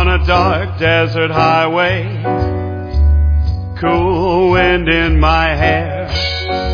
on a dark desert highway, cool wind in my hair.